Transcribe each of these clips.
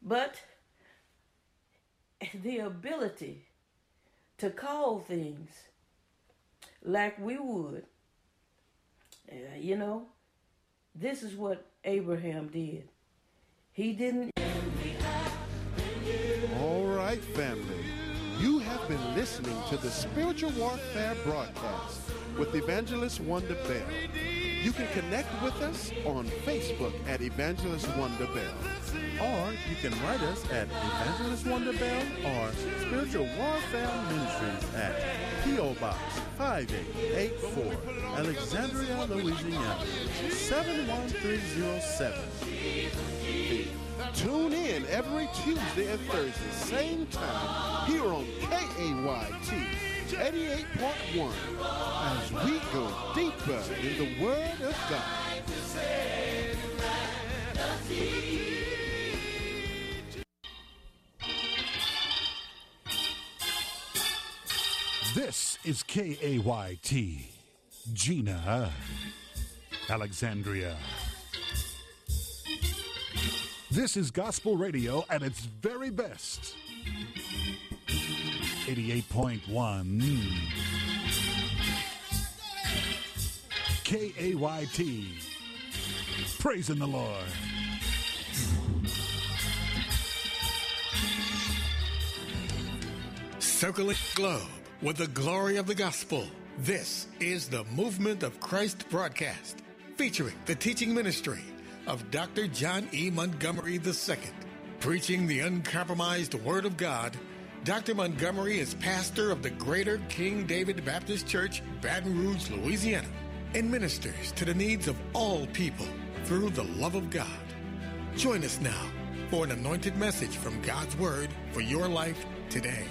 but the ability to call things like we would. This is what Abraham did. He didn't. All right, family. You have been listening to the Spiritual Warfare Broadcast with Evangelist Wonder Bell. You can connect with us on Facebook at Evangelist Wonder Bell. Or you can write us at Evangelist Wonder Bell or Spiritual Warfare Ministries at P.O. Box 5884, Alexandria, Louisiana, 71307. Tune in every Tuesday and Thursday, same time, here on KAYT 88.1, as we go deeper in the Word of God. This is KAYT, Gina, Alexandria. This is gospel radio at its very best. 88.1 KAYT. Praising the Lord. Circling the globe with the glory of the gospel. This is the Movement of Christ broadcast, featuring the teaching ministry of Dr. John E. Montgomery II. Preaching the uncompromised Word of God, Dr. Montgomery is pastor of the Greater King David Baptist Church, Baton Rouge, Louisiana, and ministers to the needs of all people through the love of God. Join us now for an anointed message from God's Word for your life today.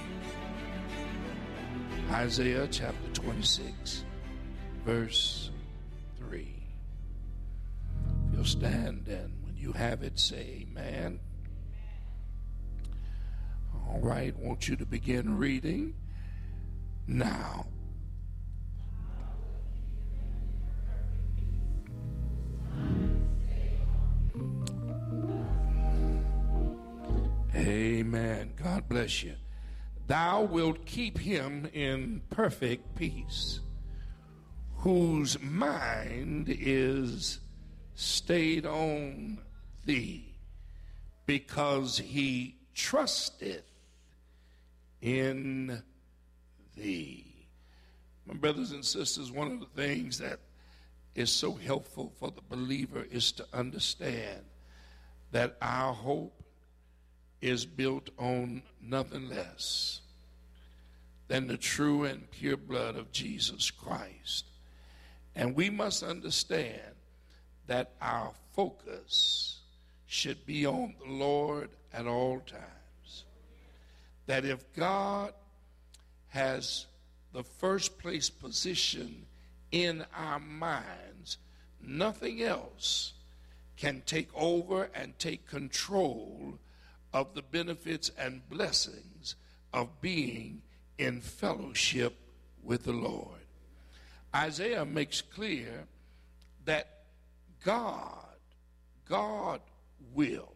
Isaiah chapter 26, verse 3. If you'll stand, and when you have it, say amen. All right, I want you to begin reading now. Amen. God bless you. Thou wilt keep him in perfect peace, whose mind is stayed on thee, because he trusteth in thee. My brothers and sisters, one of the things that is so helpful for the believer is to understand that our hope is built on nothing less than the true and pure blood of Jesus Christ. And we must understand that our focus should be on the Lord at all times. That if God has the first place position in our minds, nothing else can take over and take control of the benefits and blessings of being in fellowship with the Lord. Isaiah makes clear that God will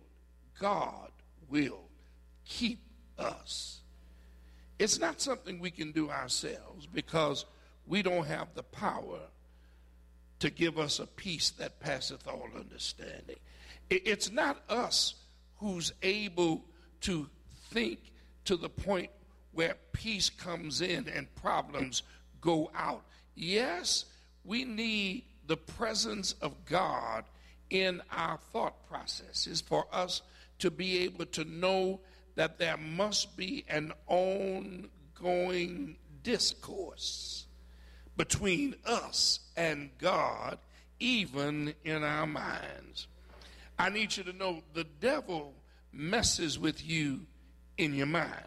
keep us. It's not something we can do ourselves, because we don't have the power to give us a peace that passeth all understanding. It's not us who's able to think to the point where peace comes in and problems go out. Yes, we need the presence of God in our thought processes for us to be able to know that there must be an ongoing discourse between us and God, even in our minds. I need you to know the devil messes with you in your mind.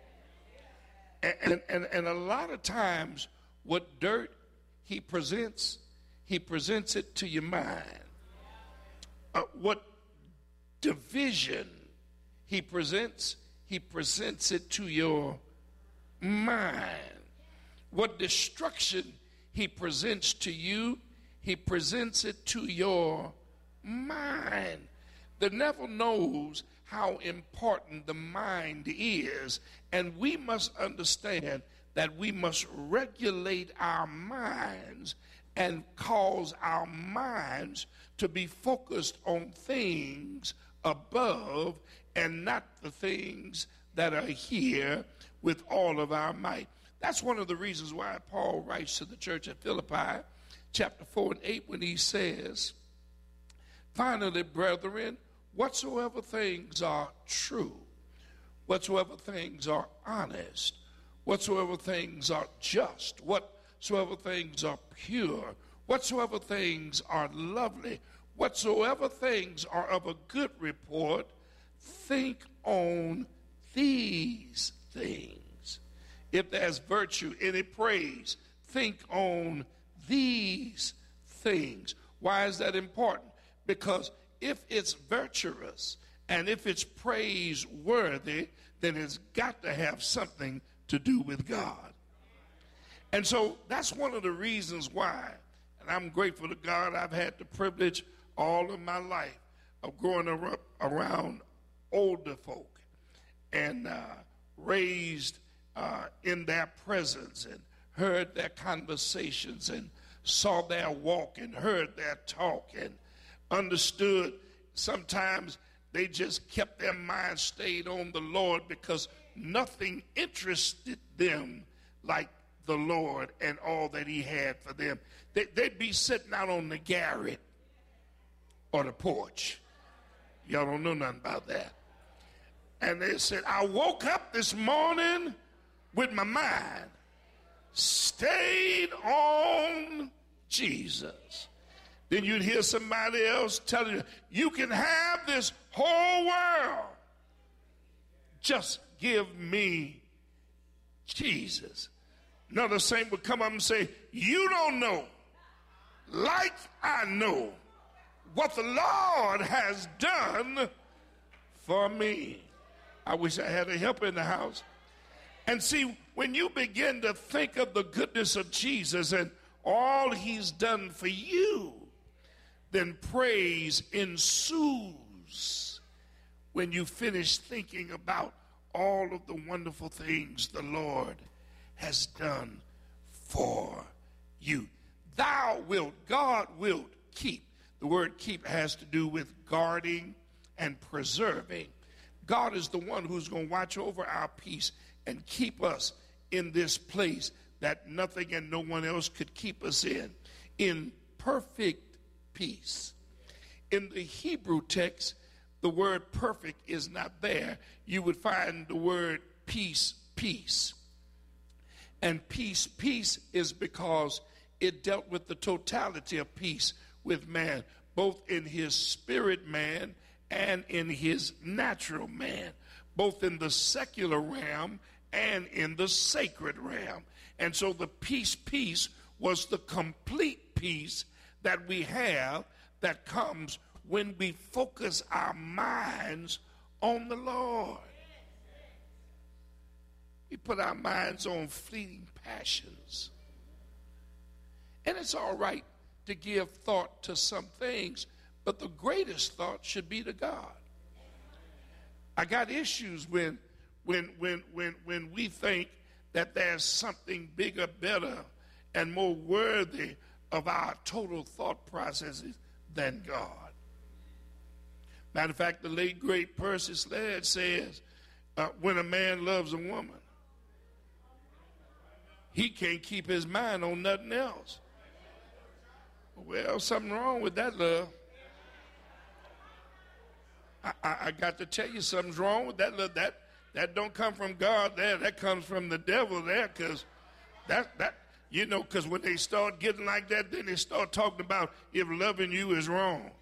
And a lot of times what dirt he presents it to your mind. What division he presents it to your mind. What destruction he presents to you, he presents it to your mind. The devil knows how important the mind is, and we must understand that we must regulate our minds and cause our minds to be focused on things above and not the things that are here with all of our might. That's one of the reasons why Paul writes to the church at Philippi, chapter 4 and 8, when he says, finally, brethren, whatsoever things are true, whatsoever things are honest, whatsoever things are just, whatsoever things are pure, whatsoever things are lovely, whatsoever things are of a good report, think on these things. If there's virtue, any praise, think on these things. Why is that important? Because if it's virtuous and if it's praiseworthy, then it's got to have something to do with God. And so that's one of the reasons why, and I'm grateful to God, I've had the privilege all of my life of growing up around older folk and raised in their presence and heard their conversations and saw their walk and heard their talk and understood. Sometimes they just kept their mind stayed on the Lord because nothing interested them like the Lord and all that he had for them. They'd be sitting out on the garret or the porch. Y'all don't know nothing about that. And they said, I woke up this morning with my mind stayed on Jesus. Then you'd hear somebody else telling you, you can have this whole world. Just give me Jesus. Another saint would come up and say, you don't know, like I know, what the Lord has done for me. I wish I had a helper in the house. And see, when you begin to think of the goodness of Jesus and all he's done for you, then praise ensues when you finish thinking about all of the wonderful things the Lord has done for you. Thou wilt, God will keep. The word keep has to do with guarding and preserving. God is the one who's going to watch over our peace and keep us in this place that nothing and no one else could keep us in perfect peace. In the Hebrew text, the word perfect is not there. You would find the word peace, peace. And peace, peace is because it dealt with the totality of peace with man, both in his spirit man and in his natural man, both in the secular realm and in the sacred realm. And so the peace, peace was the complete peace that we have that comes when we focus our minds on the Lord. We put our minds on fleeting passions. And it's all right to give thought to some things, but the greatest thought should be to God. I got issues when we think that there's something bigger, better, and more worthy of our total thought processes than God. Matter of fact, the late great Percy Sledge says, when a man loves a woman, he can't keep his mind on nothing else. Well, something wrong with that love. I got to tell you, something's wrong with that love. That don't come from God there. That comes from the devil there, because because when they start getting like that, then they start talking about if loving you is wrong.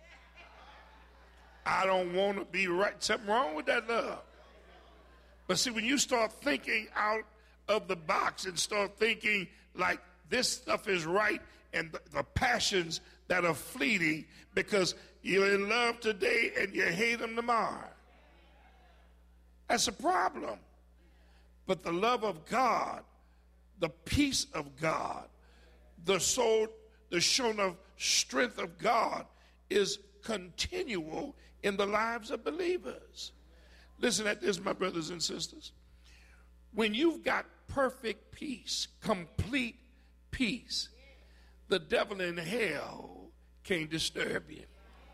I don't want to be right. Something wrong with that love. But see, when you start thinking out of the box and start thinking like this stuff is right, and the passions that are fleeting because you're in love today and you hate them tomorrow, that's a problem. But the love of God, the peace of God, the shown of strength of God is continual in the lives of believers. Listen at this, my brothers and sisters. When you've got perfect peace, complete peace, the devil in hell can't disturb you.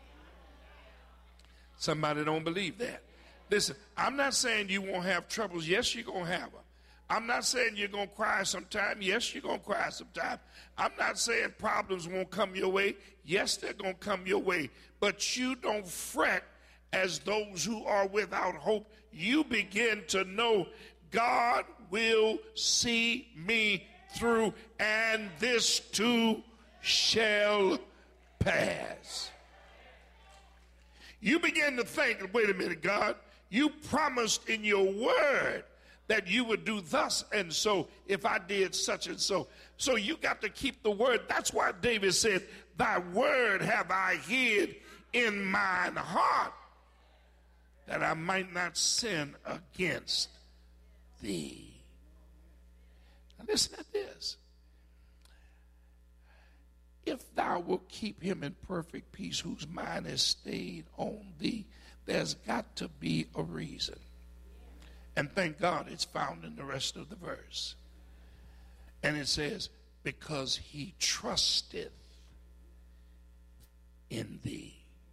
Somebody don't believe that. Listen, I'm not saying you won't have troubles. Yes, you're going to have them. I'm not saying you're going to cry sometime. Yes, you're going to cry sometime. I'm not saying problems won't come your way. Yes, they're going to come your way. But you don't fret as those who are without hope. You begin to know God will see me through, and this too shall pass. You begin to think, wait a minute, God, you promised in your word that you would do thus and so if I did such and so. So you got to keep the word. That's why David said, thy word have I hid in mine heart, that I might not sin against thee. Now listen at this. If thou wilt keep him in perfect peace, whose mind is stayed on thee, there's got to be a reason. And thank God it's found in the rest of the verse. And it says, because he trusteth in thee.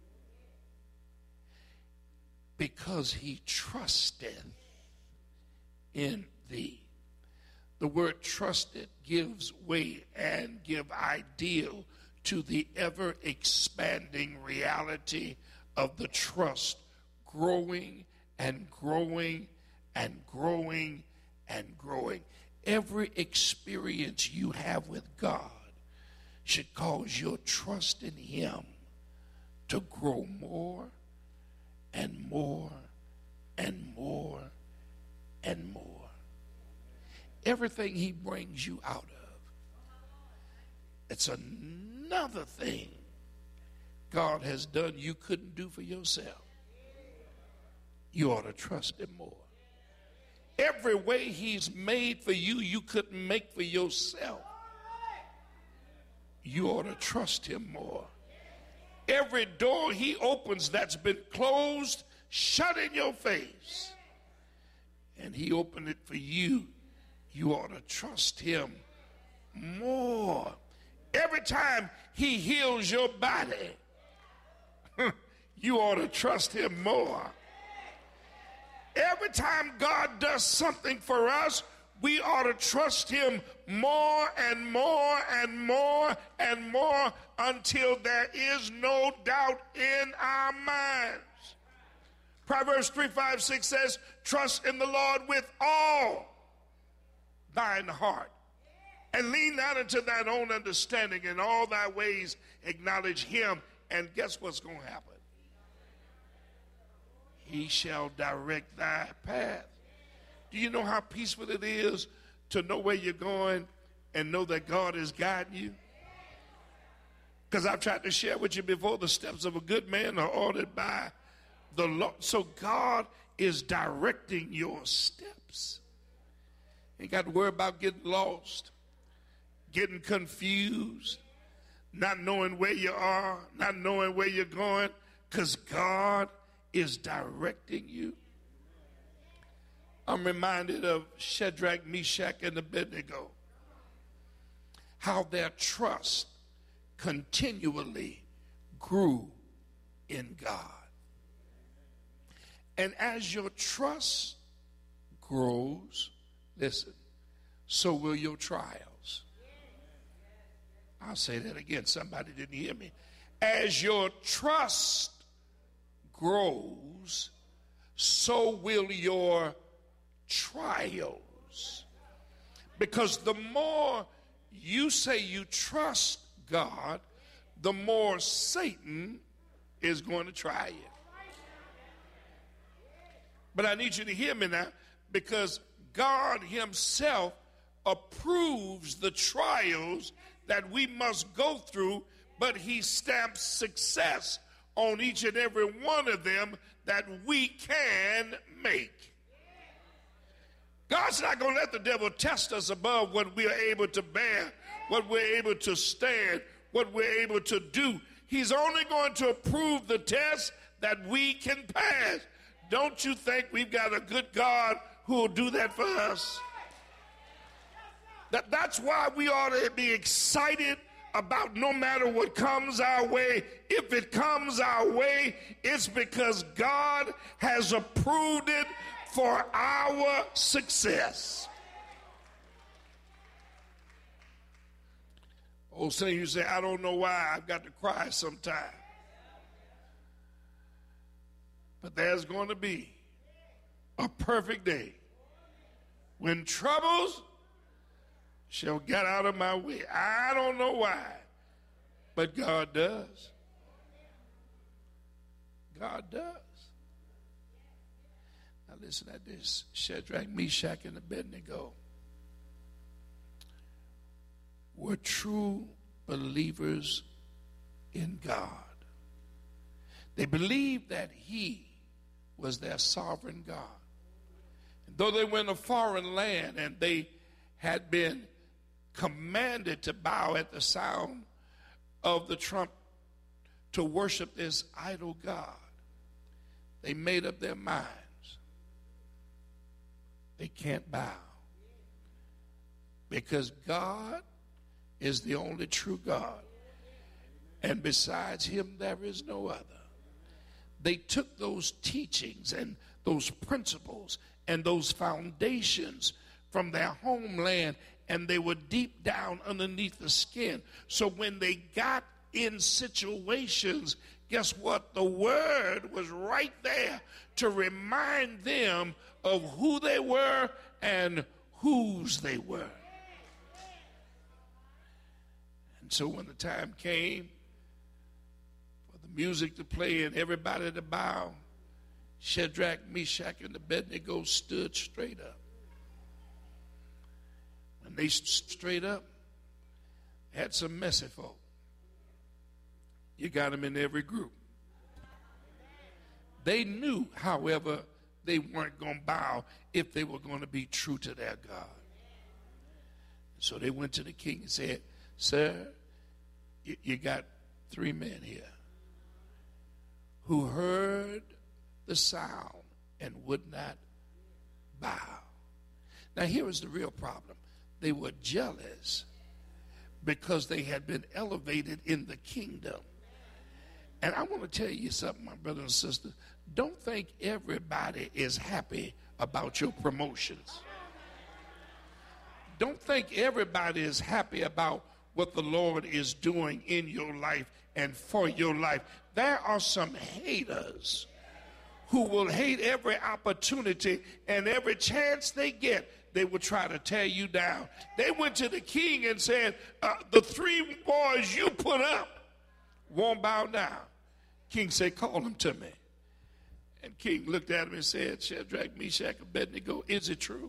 Because he trusteth in thee. The word trusted gives way and give ideal to the ever expanding reality of the trust growing and growing and growing and growing. Every experience you have with God should cause your trust in him to grow more and more and more and more. Everything he brings you out of, it's another thing God has done you couldn't do for yourself. You ought to trust him more. Every way he's made for you, you couldn't make for yourself. You ought to trust him more. Every door he opens that's been closed, shut in your face, and he opened it for you, you ought to trust him more. Every time he heals your body, you ought to trust him more. Every time God does something for us, we ought to trust him more and more and more and more until there is no doubt in our minds. Proverbs 3:5-6 says, trust in the Lord with all thine heart, and lean not into thine own understanding. In all thy ways acknowledge him, and guess what's going to happen? He shall direct thy path. Do you know how peaceful it is to know where you're going and know that God is guiding you? Because I've tried to share with you before, the steps of a good man are ordered by the Lord. So God is directing your steps. You ain't got to worry about getting lost, getting confused, not knowing where you are, not knowing where you're going, because God is directing you. I'm reminded of Shadrach, Meshach, and Abednego, how their trust continually grew in God. And as your trust grows, listen, so will your trials. I'll say that again. Somebody didn't hear me. As your trust grows, so will your trials. Because the more you say you trust God, the more Satan is going to try you. But I need you to hear me now, because God himself approves the trials that we must go through, but he stamps success on each and every one of them that we can make. God's not going to let the devil test us above what we are able to bear, what we're able to stand, what we're able to do. He's only going to approve the test that we can pass. Don't you think we've got a good God who will do that for us? That's why we ought to be excited about no matter what comes our way. If it comes our way, it's because God has approved it for our success. Old saying, you say, I don't know why I've got to cry sometime. But there's going to be a perfect day when troubles shall get out of my way. I don't know why, but God does. God does. Now listen at this. Shadrach, Meshach, and Abednego were true believers in God. They believed that he was their sovereign God. And though they were in a foreign land and they had been commanded to bow at the sound of the trump to worship this idol God, they made up their minds. They can't bow because God is the only true God, and besides him there is no other. They took those teachings and those principles and those foundations from their homeland, and they were deep down underneath the skin. So when they got in situations, guess what? The word was right there to remind them of who they were and whose they were. And so when the time came for the music to play and everybody to bow, Shadrach, Meshach, and Abednego stood straight up. When they stood straight up, they had some messy folk. You got them in every group. They knew, however, they weren't going to bow if they were going to be true to their God. So they went to the king and said, Sir, you got 3 men here who heard the sound and would not bow. Now here is the real problem. They were jealous because they had been elevated in the kingdom. And I want to tell you something, my brother and sister. Don't think everybody is happy about your promotions. Don't think everybody is happy about what the Lord is doing in your life and for your life. There are some haters who will hate every opportunity, and every chance they get, they will try to tear you down. They went to the king and said, the 3 boys you put up won't bow down. King said, call them to me. And king looked at him and said, Shadrach, Meshach, Abednego, is it true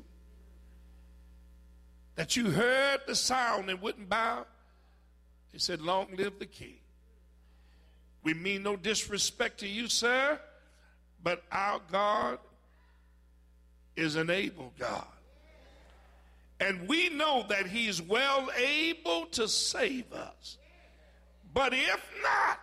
that you heard the sound and wouldn't bow? He said, long live the king. We mean no disrespect to you, sir, but our God is an able God. And we know that he's well able to save us. But if not,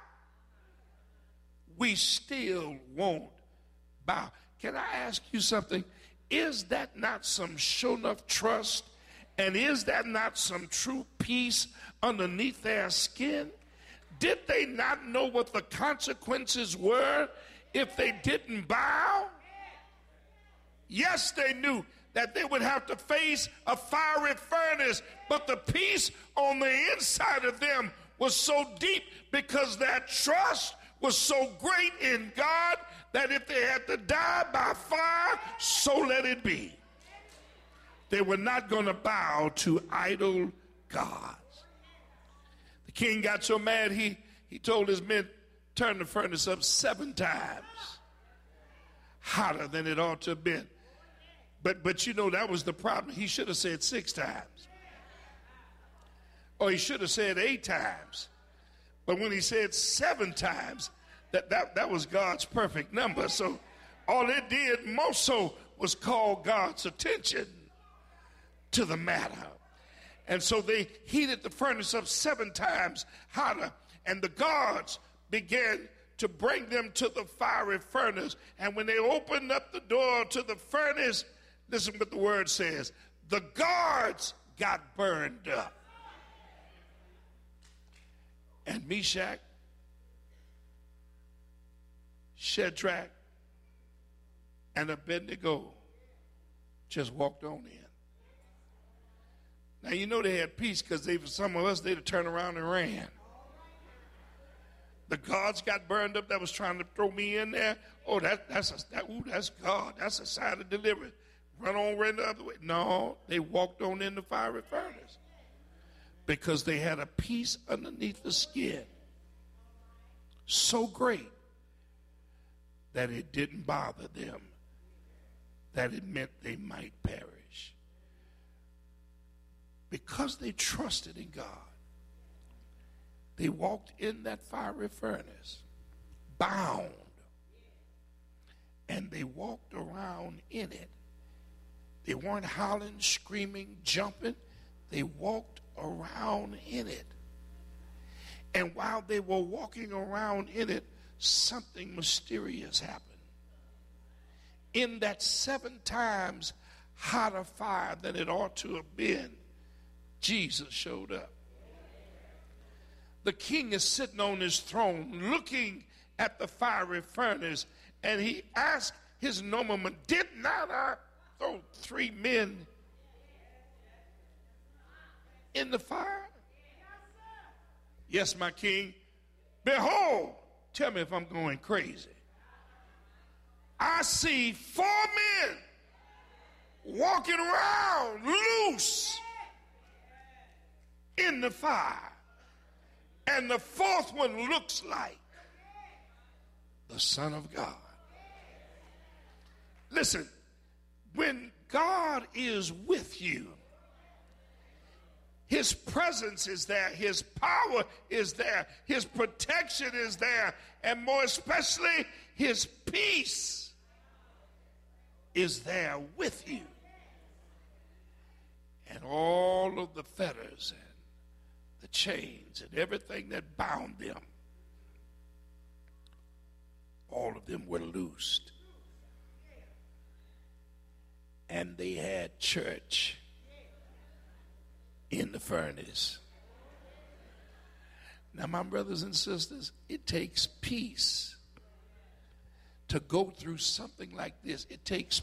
we still won't bow. Can I ask you something? Is that not some sure enough trust? And is that not some true peace underneath their skin? Did they not know what the consequences were if they didn't bow? Yes, they knew that they would have to face a fiery furnace, but the peace on the inside of them was so deep because their trust was so great in God that if they had to die by fire, so let it be. They were not going to bow to idol gods. The king got so mad, he told his men, turn the furnace up 7 times hotter than it ought to have been. But you know, that was the problem. He should have said 6 times. Or he should have said 8 times. But when he said 7 times, that was God's perfect number. So all it did more so was call God's attention to the matter. And so they heated the furnace up 7 times hotter, and the guards began to bring them to the fiery furnace. And when they opened up the door to the furnace, listen what the word says. The guards got burned up. And Meshach, Shadrach, and Abednego just walked on in. Now, you know they had peace because some of us, they'd have turned around and ran. The guards got burned up that was trying to throw me in there. Oh, that's God. That's a sign of deliverance. Run on right the other way. No, they walked on in the fiery furnace because they had a peace underneath the skin so great that it didn't bother them, that it meant they might perish. Because they trusted in God, they walked in that fiery furnace, bound, and they walked around in it. They weren't howling, screaming, jumping. They walked around in it. And while they were walking around in it, something mysterious happened. In that 7 times hotter fire than it ought to have been, Jesus showed up. The king is sitting on his throne looking at the fiery furnace, and he asked his nobleman, did not I throw 3 men in the fire? Yes, my king. Behold, tell me if I'm going crazy. I see 4 men walking around loose in the fire. And the 4th one looks like the Son of God. Listen, when God is with you, his presence is there, his power is there, his protection is there, and more especially, his peace is there with you. And all of the fetters and the chains and everything that bound them, all of them were loosed. And they had church in the furnace. Now, my brothers and sisters, it takes peace to go through something like this. It takes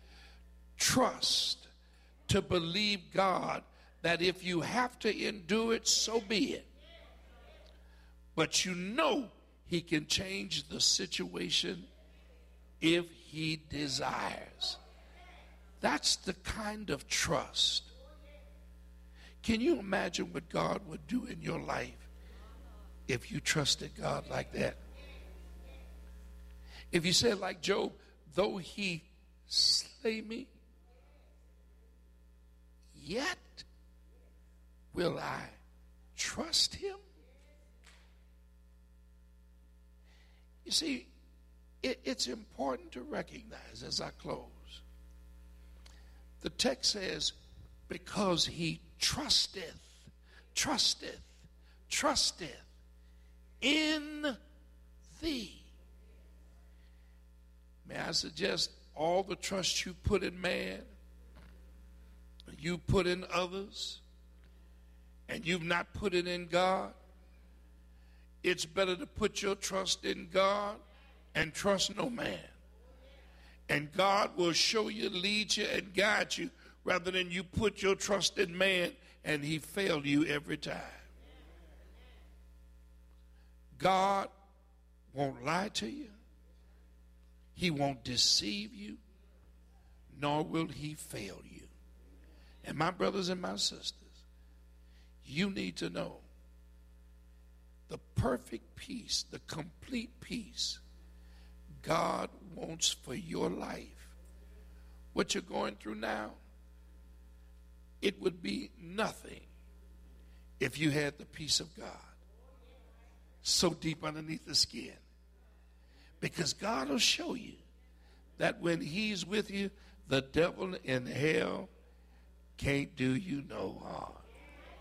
trust to believe God that if you have to endure it, so be it. But you know he can change the situation if he desires. That's the kind of trust. Can you imagine what God would do in your life if you trusted God like that? If you said like Job, though he slay me, yet will I trust him? You see, it's important to recognize as I close. The text says, because he trusteth in thee. May I suggest all the trust you put in man, you put in others, and you've not put it in God, it's better to put your trust in God and trust no man. And God will show you, lead you, and guide you rather than you put your trust in man and he failed you every time. God won't lie to you. He won't deceive you, nor will he fail you. And my brothers and my sisters, you need to know the perfect peace, the complete peace God wants for your life. What you're going through now, it would be nothing if you had the peace of God so deep underneath the skin. Because God will show you that when he's with you, the devil in hell can't do you no harm.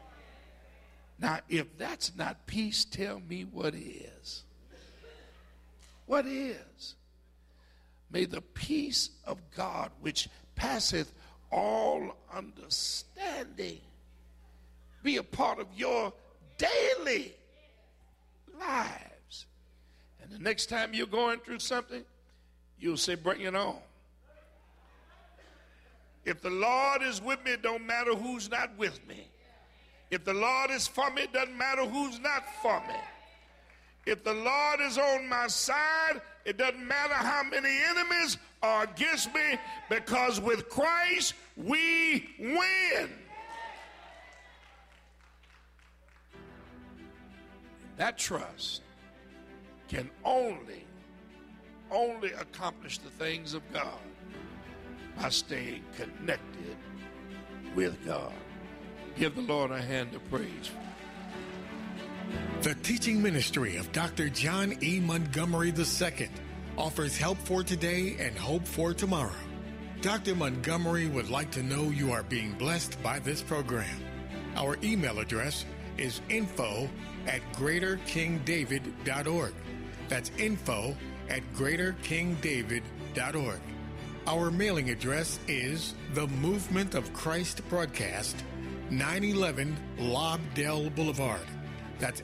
Now, if that's not peace, tell me what is. What is? May the peace of God, which passeth all understanding, be a part of your daily lives. And the next time you're going through something, you'll say, bring it on. If the Lord is with me, it don't matter who's not with me. If the Lord is for me, it doesn't matter who's not for me. If the Lord is on my side, it doesn't matter how many enemies are against me, because with Christ we win. That trust can only accomplish the things of God by staying connected with God. Give the Lord a hand of praise. The teaching ministry of Dr. John E. Montgomery II offers help for today and hope for tomorrow. Dr. Montgomery would like to know you are being blessed by this program. Our email address is info@greaterkingdavid.org. That's info@greaterkingdavid.org. Our mailing address is The Movement of Christ Broadcast, 911 Lobdell Boulevard. That's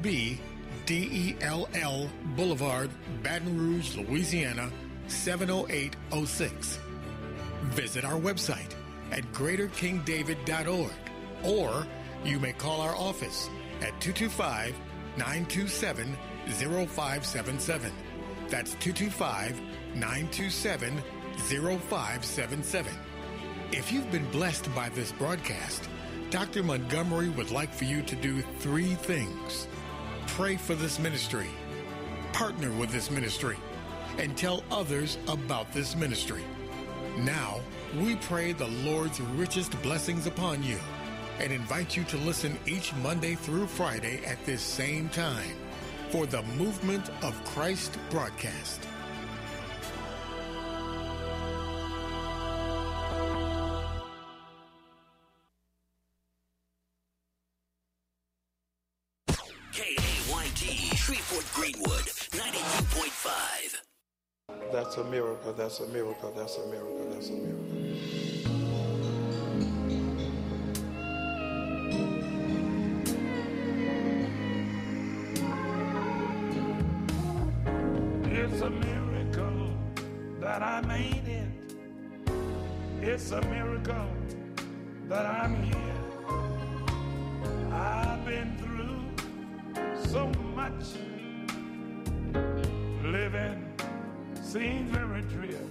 LOBDELL Boulevard, Baton Rouge, Louisiana, 70806. Visit our website at greaterkingdavid.org, or you may call our office at 225-927-0577. That's 225-927-0577. If you've been blessed by this broadcast, Dr. Montgomery would like for you to do 3 things. Pray for this ministry, partner with this ministry, and tell others about this ministry. Now, we pray the Lord's richest blessings upon you and invite you to listen each Monday through Friday at this same time for the Movement of Christ broadcast. KAYT, Shreveport Greenwood, 92.5. That's a miracle, that's a miracle, that's a miracle, that's a miracle. It's a miracle that I made it. It's a miracle that I'm here. I've been through so much. Living seems very drear.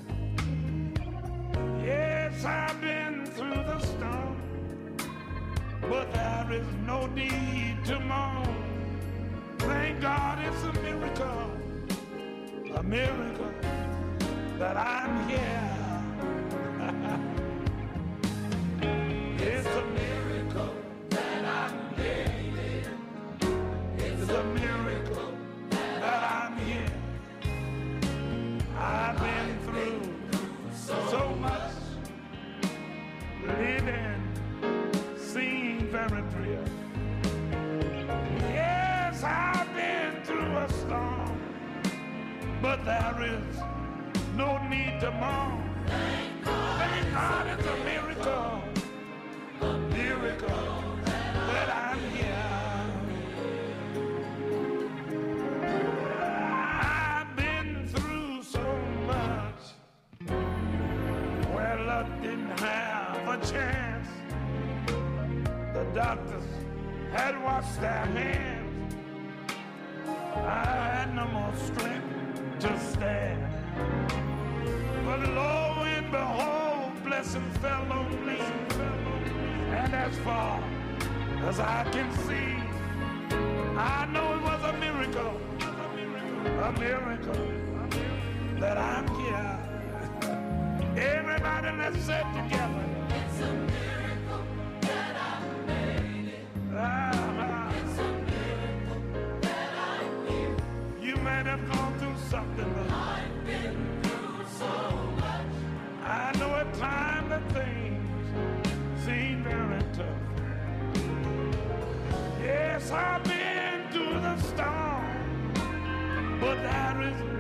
Yes, I've been through the storm, but there is no need to mourn. Thank God it's a miracle that I'm here. It's a miracle that I'm here. It's a miracle that I'm here. I've been through so much. Living seems very drear. Yes, I've been through a storm, but there is no need to mourn. Thank God it's a miracle that I'm here. I've been through so much. Well, I didn't have a chance. The doctors had washed their hands. I had no more strength to stand. But lo and behold, blessing fell on me. And as far as I can see, I know it was a miracle that I'm here. Everybody, let's sit together. It's a miracle that I made it. It's a miracle that I'm here. You might have gone through something, but I've been through so much. I know at times that things seem very tough. Yes, I've been through the storm, but there is